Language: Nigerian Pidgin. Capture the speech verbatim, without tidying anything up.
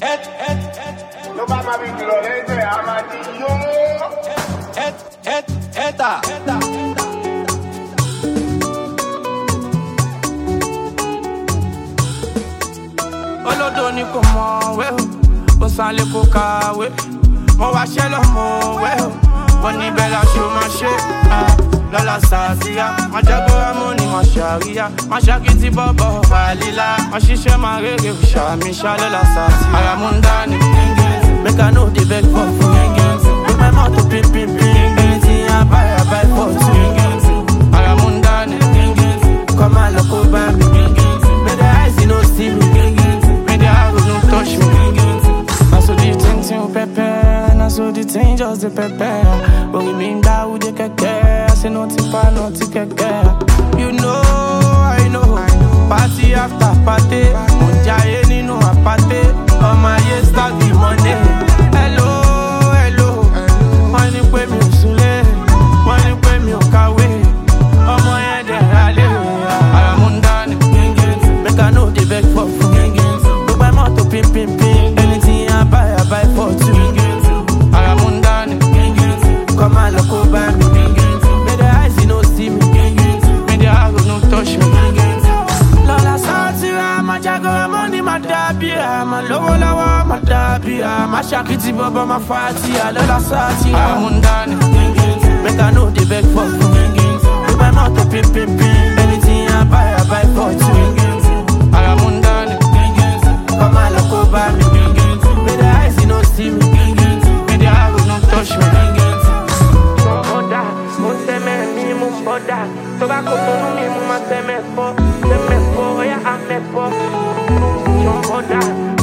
No va a abrir los lentes, amarillo. Eta. Olódò ni kò mọ̀ wẹ́ o, ó sálé kó kàwé. Mo wá ṣẹ́ lọ́mọ wẹ́ o, mo ní bẹ́ẹ̀ la ṣe máa ṣe. Lọ́la sàásìyá, má jágóra mú ni má ṣàríyá. Má ṣàkìtì bọ́bọ̀ wàlílá. Má ṣiṣẹ́ máa rere ṣàmì ṣá lọ́la sàásìyá. Ara mú ń dání, make I know the beg for food. Make my mouth to pin pin pin. Anything I buy, I buy for two. Ara mú ń dání, come and look over me. Make the eyes you no see me. Make the arrow no touch me. Now so the thing thing pepper, now so the thing just the pepper. But we mean that we the keke, I say nothing pa nothing keke. You know, I know, party after party, Munjaye nínú apate, all my years stack the money. Hello, hello, wọ́n ní pé mi ò súnlé, wọ́n ní pé mi ò kàwé, ọmọ yẹn dẹ̀ rálé. Ara mú ń dání, make I know they beg for food. Look my mouth to pin pin pin, anything I buy, I buy for two. Ara mú ń dání, come and look over me. Make the eyes you no see me, make the arrow no touch me. Lọ́la sátìrà, má jágóra mọ́ ní má dàbíra. Má lówó lọ́wọ́, má dàbíra. Má ṣàkìtì bọ́bọ́, má fàtìyà. Lọ́la sátìrà, ara mú ń dání, make I know they beg for food. Look my mouth to pin pin pin, anything I buy, I buy for two. Ara mú ń dání, come and look over me. Make the eyes you no see me, make the arrow no touch me. Ọ̀dà, mo ń tẹ́mẹ̀ mi mú bọ́dà. Tó bá kó tonú mi mú má tẹ́mẹ̀ fọ́. Tẹ́mẹ̀ fọ́, ọ̀yá àmẹ́ fọ́. Ọ̀dà.